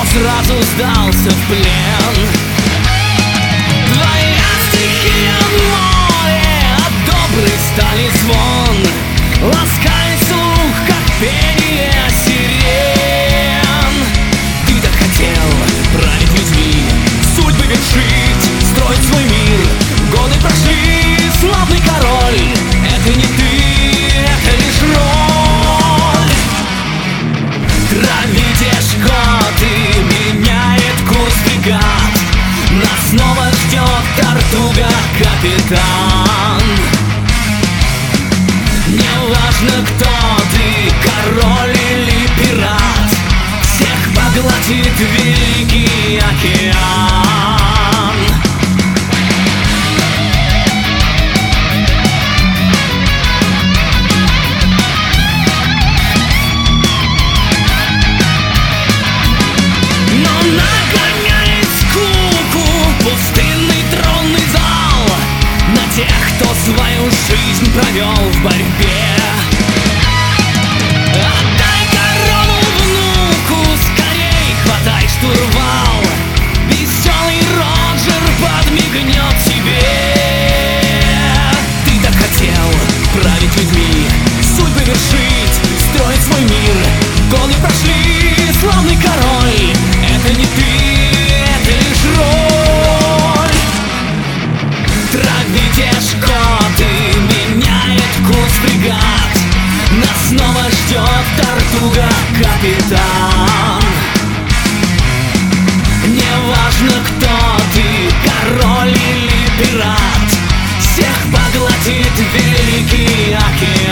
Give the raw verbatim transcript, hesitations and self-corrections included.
сразу сдался в плен. Твоя стихия море, а добрый стали звон, ласкает слух, как пение сирен. Ты так хотел править людьми, судьбы вершить, строить свой мир. Годы прошли, славный король, это не ты, это лишь роль. Травите шкоты, меняет курс бригад, нас снова ждет Тартуга капитан. Неважно, кто ты, король или пират, всех поглотит великий океан. Но нагоняет скуку пустынный тронный зал на тех, кто свою жизнь провел в борьбе. Отдай корону внуку, скорей хватай штурвал, веселый Роджер подмигнет тебе. Ты так хотел править людьми, судьбы вершить, строить свой мир. Годы прошли, славный король, это не ты, это лишь роль. Травите шкоты, меняет курс бригад, нас снова ждет Тартуга капитан. Неважно, кто ты, король или пират, всех поглотит великий океан.